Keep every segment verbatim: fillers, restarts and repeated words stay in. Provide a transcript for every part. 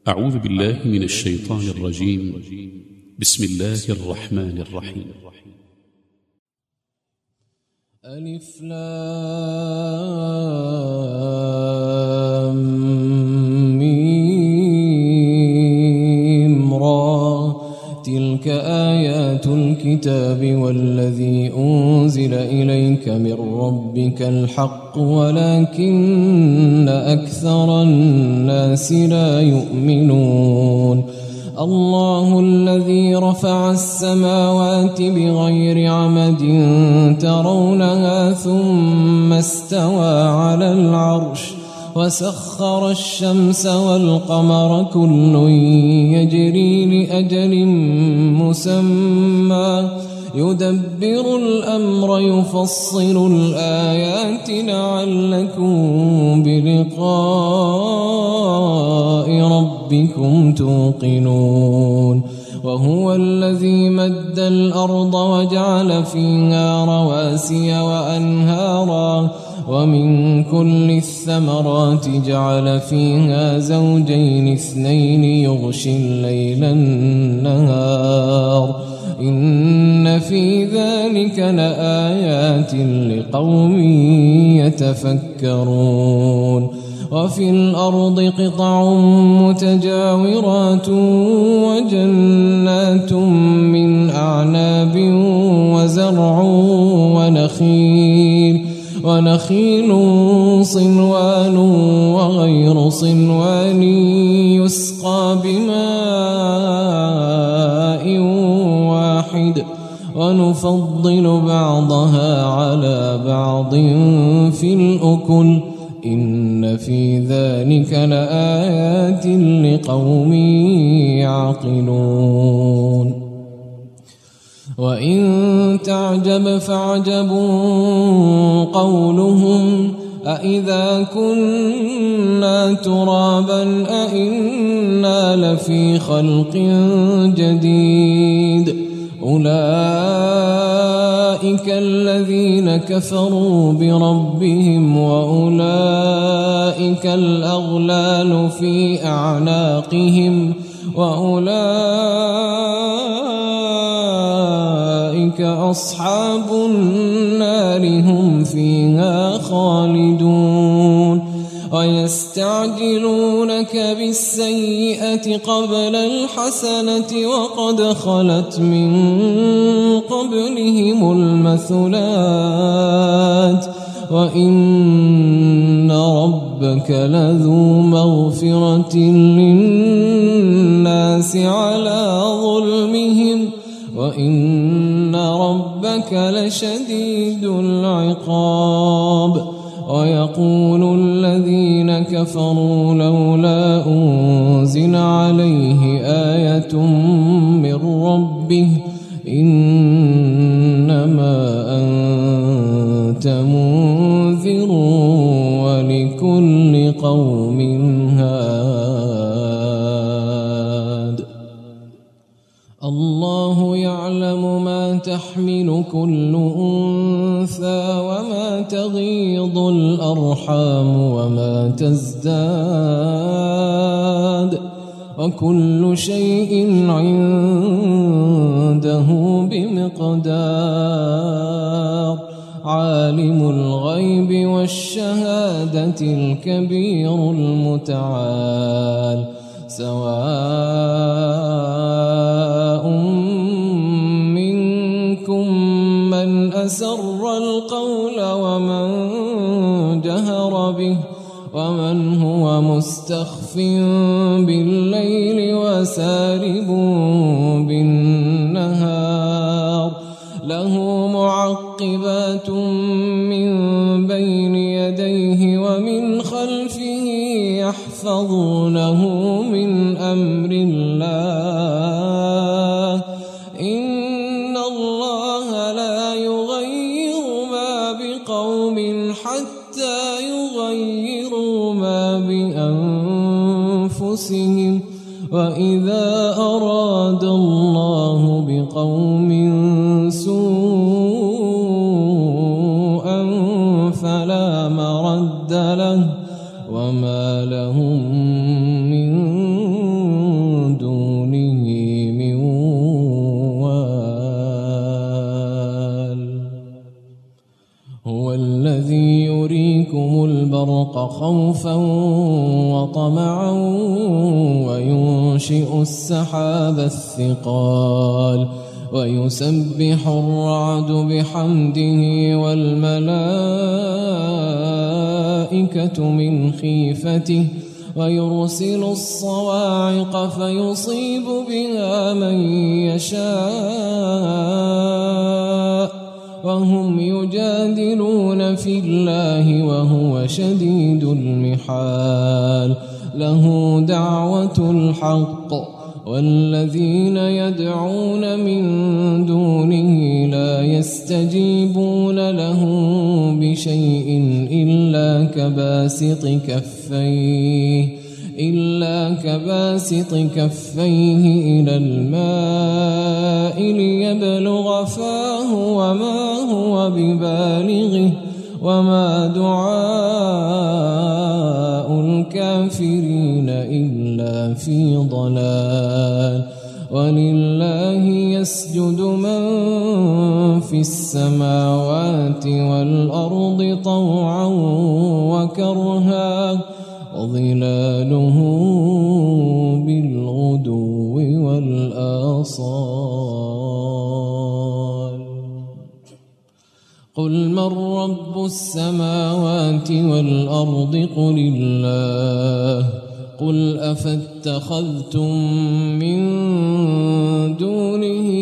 أعوذ بالله من الشيطان الرجيم. بسم الله الرحمن الرحيم. ألف لام ميم را، تلك آيات الكتاب والذي أنزل إليك من ربك الحق ولكن أكثر الناس لا يؤمنون. الله الذي رفع السماوات بغير عمد ترونها ثم استوى على العرش وسخر الشمس والقمر كل يجري لأجل مسمى يدبر الأمر يفصل الآيات لعلكم بلقاء ربكم توقنون. وهو الذي مد الأرض وجعل فيها رواسي وأنهارا ومن كل الثمرات جعل فيها زوجين اثنين يغشي الليل النهار إن في ذلك لآيات لقوم يتفكرون. وفي الأرض قطع متجاورات وجنات من أعناب وزرع ونخيل ونخيل صنوان وغير صنوان يسقى بماء واحد ونفضل بعضها على بعض في الأكل إن في ذلك لآيات لقوم يعقلون. وإن تعجب فعجب قولهم أإذا كنا ترابا أإنا لفي خلق جديد أولئك الذين كفروا بربهم وأولئك الأغلال في أعناقهم وأولئك أصحاب النار هم فيها خالدون. ويستعجلونك بالسيئة قبل الحسنة وقد خلت من قبلهم المثلات وإن ربك لذو مغفرة للناس على ظلمهم وإن ربك لشديد العقاب. ويقول الذين كفروا لولا أنزل عليه آية من ربه إنما أنت منذر ولكل قوم هاد. الله يعلم ما تحمل كل أنثى وما تغيض الأرحام وما تزداد وكل شيء عنده بمقدار. عالم الغيب والشهادة الكبير المتعال سواء منكم من أسر القول ومن جهر به ومن هو مستخف بالليل وسارب بالنهار له معقبات من بين يديه ومن خلفه يحفظونه من أمر الله إن الله لا يغير ما بقوم حتى يغيروا ما بأنفسهم وإذا أراد الله بقوم سوءا فلا مرد له وما لهم من البرق خوفا وطمعا وينشئ السحاب الثقال ويسبح الرعد بحمده والملائكة من خيفته ويرسل الصواعق فيصيب بها من يشاء وهم يجادلون في الله وهو شديد المحال له دعوة الحق والذين يدعون من دونه لا يستجيبون لهم بشيء إلا كباسط كفيه إلا كباسط كفيه إلى الماء ليبلغ فاه وما هو ببالغه وما دعاء الكافرين إلا في ضلال ولله يسجد من في السماوات والأرض طوعا وكرها وظلاله بالغدو والآصال قل من رب السماوات والأرض قل الله قل أفاتخذتم من دونه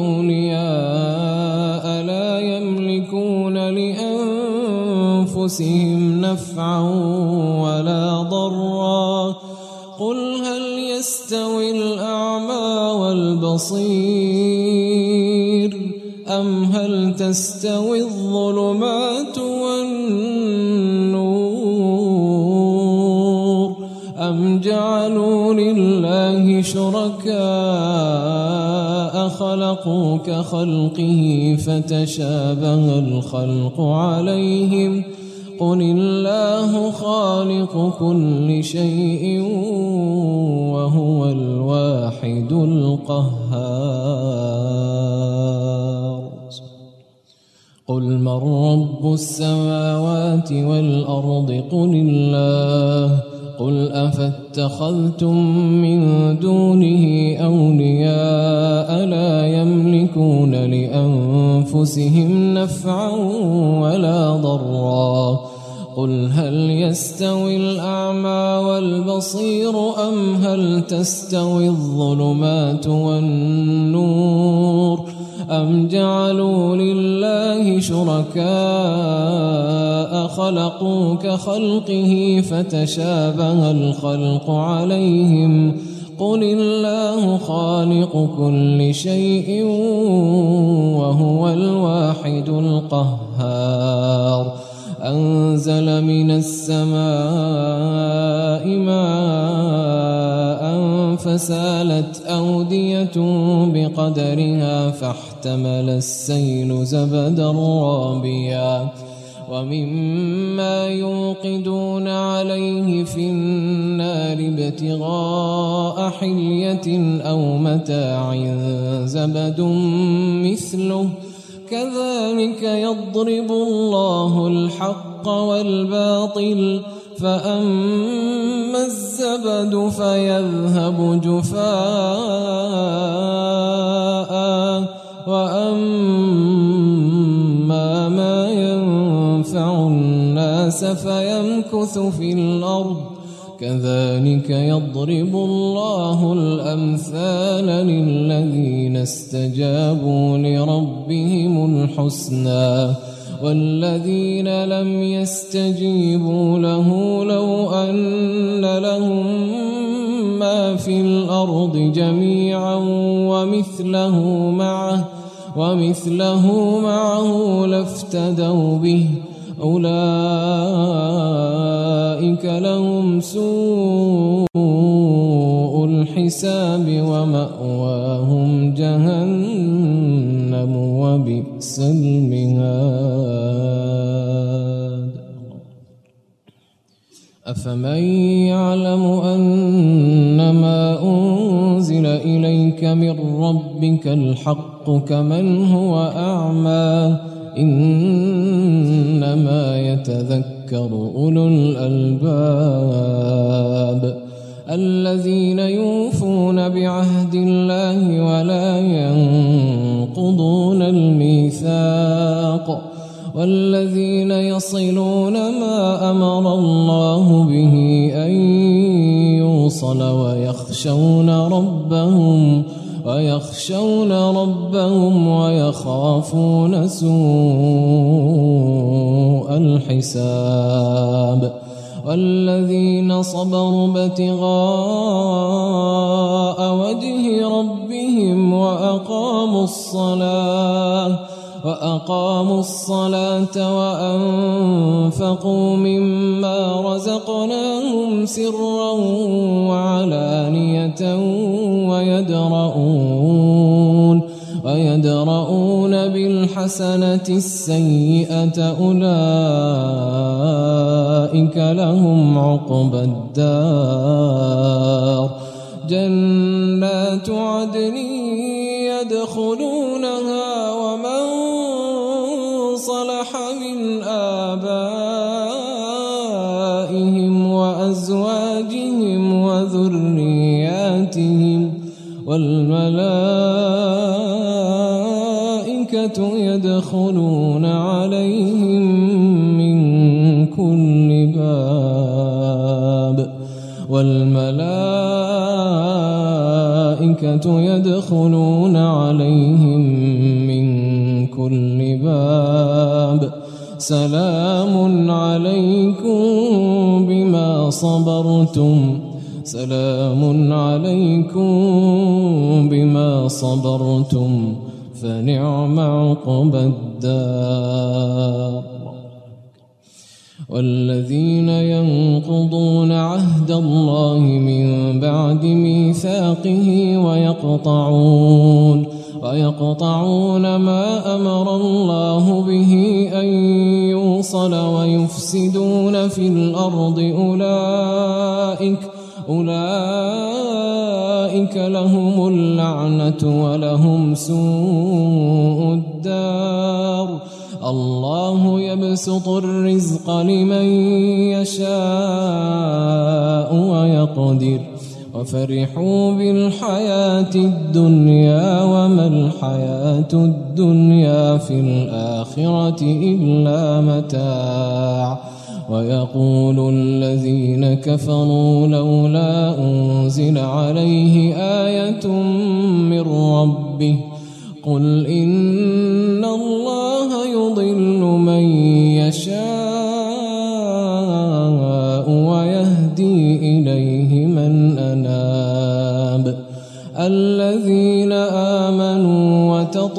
أولياء لا يملكون لأنفسهم نفعا ولا ضرا قل هل يستوي الأعمى والبصير أم هل تستوي الظلمات والنور أم جعلوا لله شركاء خلقوا كخلقه فتشابه الخلق عليهم قل الله خالق كل شيء وهو الواحد القهار قل من رب السماوات والأرض قل الله قل أفاتخذتم من دونه أولياء لا يملكون لأنفسهم نفعا ولا ضرا قل هل يستوي الأعمى والبصير أم هل تستوي الظلمات والنور أم جعلوا لله شركاء خلقوا كخلقه فتشابه الخلق عليهم قل الله خالق كل شيء وهو الواحد القهار أنزل من السماء ماء فسالت أودية بقدرها فاحتمل السيل زبدا رابيا ومما يوقدون عليه في النار ابتغاء حلية أو متاع زبد مثله كذلك يضرب الله الحق والباطل فأما الزبد فيذهب جفاء وأما ما ينفع الناس فيمكث في الأرض كذلك يضرب الله الأمثال للذين استجابوا لربهم الحسنى والذين لم يستجيبوا له لو أن لهم ما في الأرض جميعا ومثله معه ومثله معه لافتدوا به أولئك لهم سوء الحساب ومأواهم جهنم وبئس المهاد أفمن يعلم أنما أنزل إليك من ربك الحق كمن هو أعمى إنما يتذكر يتذكر أولو الألباب الذين يوفون بعهد الله ولا ينقضون الميثاق والذين يصلون ما أمر الله به أن يوصل ويخشون ربهم ويخشون ربهم ويخافون سوء الحساب والذين صبروا ابتغاء وجه ربهم وأقاموا الصلاة وأقاموا الصلاة وأنفقوا مما رزقناهم سرا وعلانية ويدرؤون ويدرؤون بالحسنة السيئة أولئك لهم عقبى الدار جنات عدن يدخلونها ومن صلح من آبائهم وأزواجهم وذرياتهم والملائكة يدخلون عليهم من كل باب والملائكة يدخلون عليهم من كل باب سلام عليكم بما صبرتم سلام عليكم بما صبرتم فنعم عقبى الدار والذين ينقضون عهد الله من بعد ميثاقه ويقطعون ويقطعون ما أمر الله به أن يوصل ويفسدون في الأرض أولئك أولئك لهم اللعنة ولهم سوء الدار الله يبسط الرزق لمن يشاء ويقدر وفرحوا بالحياة الدنيا وما الحياة الدنيا في الآخرة إلا متاع ويقول الذين كفروا لولا أنزل عليه آية من ربه قل إن الله يضل من يشاء ويهدي إليه من أناب الذين آمنوا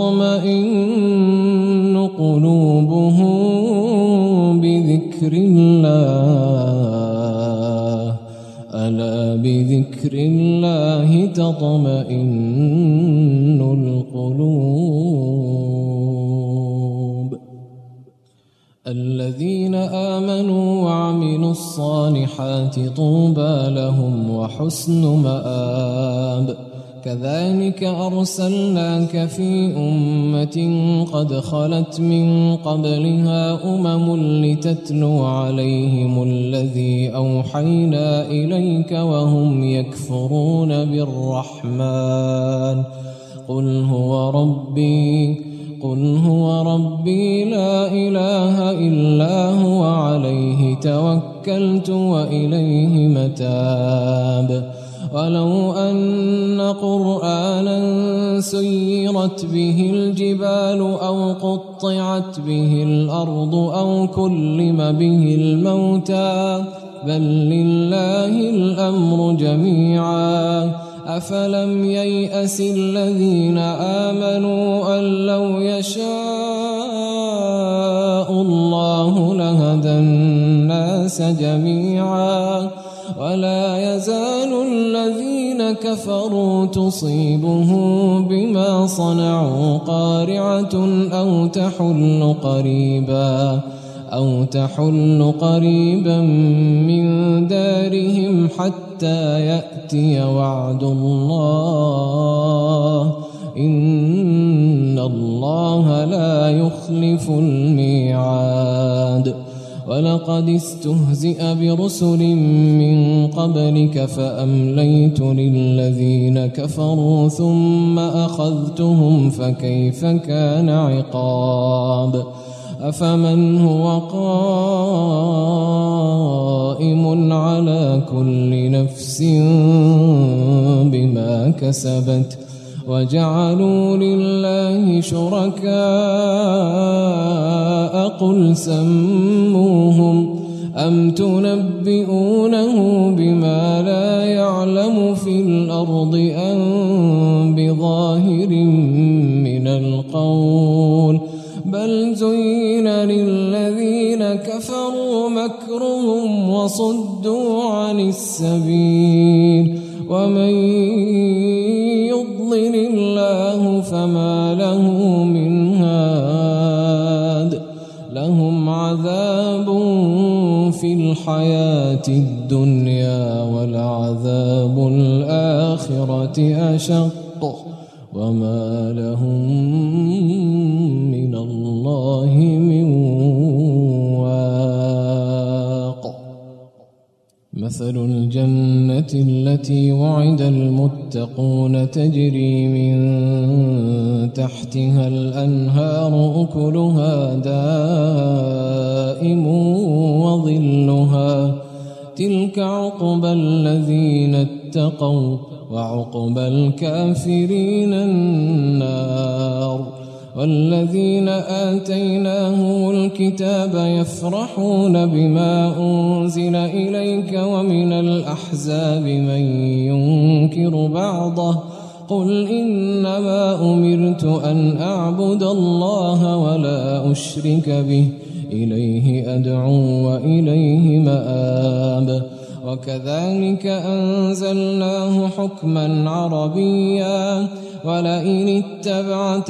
وتطمئن قلوبهم بذكر الله ألا بذكر الله تطمئن القلوب الذين آمنوا وعملوا الصالحات طوبى لهم وحسن مآب كذلك أرسلناك في أمة قد خلت من قبلها أمم لتتلو عليهم الذي أوحينا إليك وهم يكفرون بالرحمن قل هو ربي قل هو ربي لا إله إلا هو عليه توكلت وإليه متاب ولو أن قرآنا سيرت به الجبال أو قطعت به الأرض أو كلم به الموتى بل لله الأمر جميعا أفلم ييأس الذين آمنوا أن لو يشاء الله لهدى الناس جميعا ولا يزال الذين كفروا تصيبهم بما صنعوا قارعة أو تحل قريبا أو تحل قريبا من دارهم حتى يأتي وعد الله إن الله لا يخلف الميعاد ولقد استهزئ برسل من قبلك فأمليت للذين كفروا ثم أخذتهم فكيف كان عقاب أفمن هو قائم على كل نفس بما كسبت وجعلوا لله شركاء قل سموهم أم تنبئونه بما لا يعلم في الأرض أم بظاهر من القول بل زين للذين كفروا مكرهم وصدوا عن السبيل ومن يضلل الله فما له من هاد لهم عذاب في الحياة الدنيا ولعذاب الآخرة أشق وما لهم من الله من واق مثل الجنة التي وعد المتقون تجري من تحتها الأنهار أكلها دائم وظلها تلك عقبى الذين اتقوا وعقبى الكافرين النار والذين آتيناهم الكتاب يفرحون بما أنزل إليك ومن الأحزاب من ينكر بعضه قل إنما أمرت أن أعبد الله ولا أشرك به إليه أدعو وإليه مآب وكذلك أنزلناه حكما عربيا ولئن اتبعت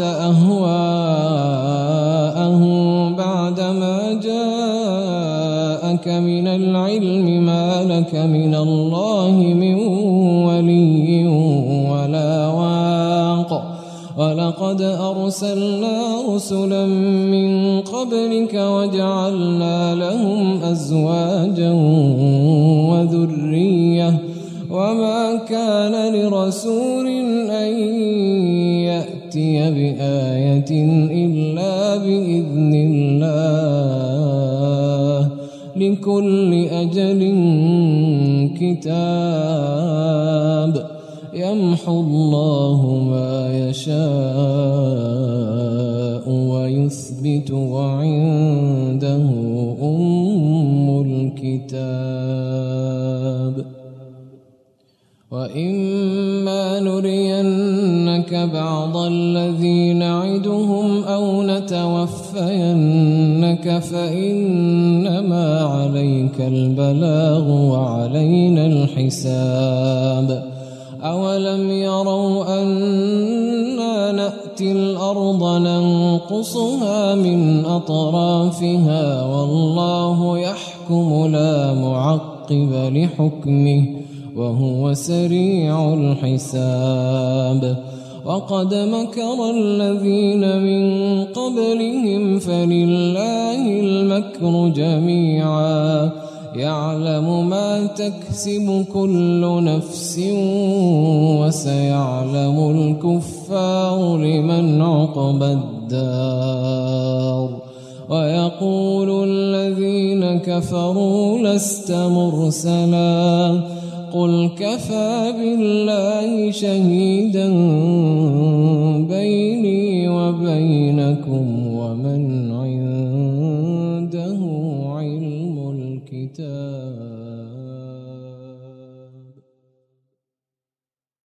أهواءهم بعدما جاءك من العلم ما لك من الله من ولي ولا واق ولقد أرسلنا رسلا من قبلك وجعلنا لهم أزواجا وذرية وما كان لرسول أن يأتي بآية إلا بإذن الله لكل أجل كتاب يمحو الله ما يشاء ويثبت وعنده أم الكتاب وإما نرينك بعض الذي نعدهم أو نتوفينك فإنما عليك البلاغ وعلينا الحساب أولم يروا أنا نأتي الأرض ننقصها من أطرافها والله يحكم لا معقب لحكمه وهو سريع الحساب وقد مكر الذين من قبلهم فلله المكر جميعا يعلم ما تكسب كل نفس وسيعلم الكفار لمن عقبى الدار ويقول الذين كفروا لست مرسلا قل كفى بالله شهيدا